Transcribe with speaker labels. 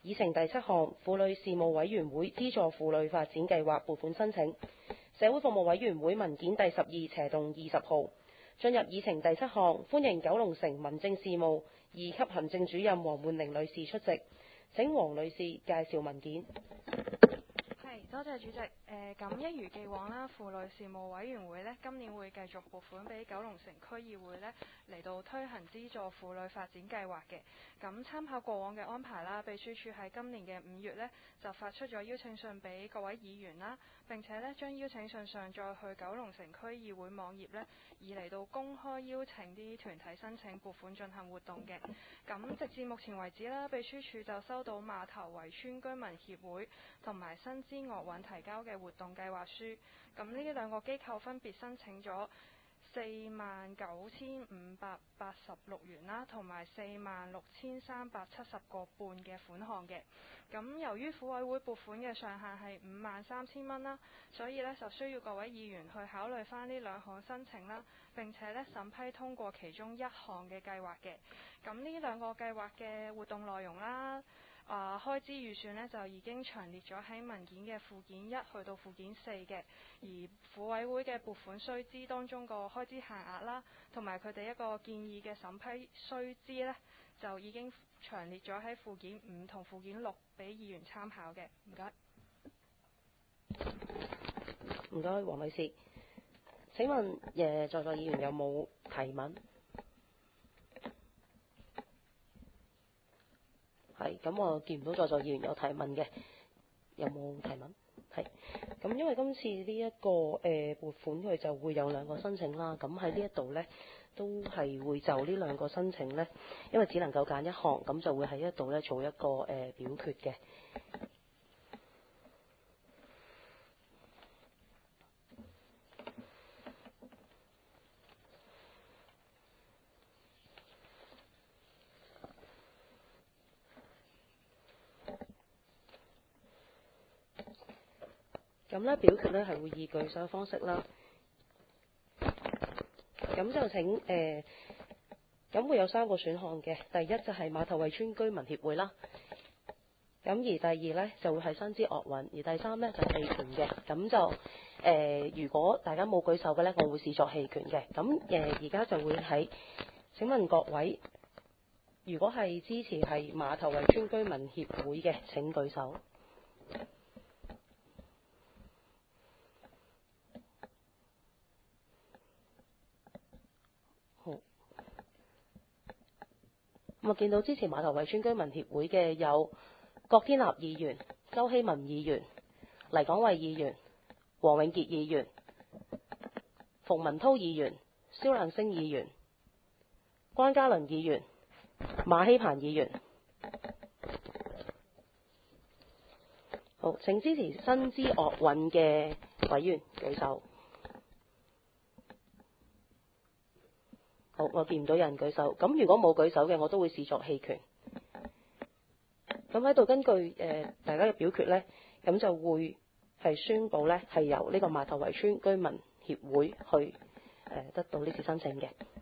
Speaker 1: 議程第7項，婦女事務委員會資助婦女發展計劃撥款申請。社會服務委員會文件第12/20號。進入議程第7項，歡迎九龍城民政事務2級行政主任黃煥玲女士出席。請黃女士介紹文件。
Speaker 2: 多謝主席。咁一如既往啦，婦女事務委員會呢今年會繼續撥款俾九龍城區議會呢嚟到推行資助婦女發展計劃嘅。咁參考過往嘅安排啦，秘書處喺今年嘅5月呢就發出咗邀請信俾各位議員啦，並且呢將邀請信上載去九龍城區議會網頁呢，以嚟到公開邀請啲團體申請撥款進行活動嘅。咁直至目前為止啦，秘書處就收到馬頭圍村居民協會同埋新知樂韻提交嘅活動計劃書。咁呢兩個機構分別申請咗49,586元啦，同埋46,370個半嘅款項嘅。咁由於婦委會撥款嘅上限係53,000蚊啦，所以呢就需要各位議員去考慮翻呢兩項申請啦，並且呢審批通過其中一項嘅計劃嘅。咁呢兩個計劃嘅活動內容啦，開支預算呢就已經詳列咗喺文件嘅附件1去到附件4嘅，而婦委會嘅撥款須知當中個開支限額啦，同埋佢哋一個建議嘅審批須知呢，就已經詳列咗喺附件5同附件6俾議員參考嘅。唔該。
Speaker 1: 唔該，黃女士。請問在座議員有冇提問？係，咁我見唔到在座議員有提問嘅，有冇提問？係，咁因為今次呢一個撥款佢就會有兩個申請啦，咁喺呢一度呢，都係會就呢兩個申請呢，因為只能夠揀一項，咁就會喺呢一度呢做一個表決嘅。咁咧表決咧係會以舉手方式啦，咁就請咁會有3個選項嘅。第一就係馬頭圍村居民協會啦，咁而第二咧就會係新知樂韻，而第三咧就係棄權嘅。咁就如果大家冇舉手嘅咧，我會視作棄權嘅。咁而家就會喺請問各位，如果係支持係馬頭圍村居民協會嘅，請舉手。咁我見到支持馬頭圍村居民協會嘅有郭天立議員、周希文議員、黎港慧議員、黃永傑議員、馮文濤議員、蕭亮星議員、關嘉倫議員、馬希鵬議員。好，請支持新知樂韻嘅委員舉手。好，我見唔到有人舉手。咁如果冇舉手嘅，我都會視作棄權。咁喺度根據大家嘅表決呢，咁就會係宣佈呢係由呢個馬頭圍村居民協會去得到呢次申請嘅。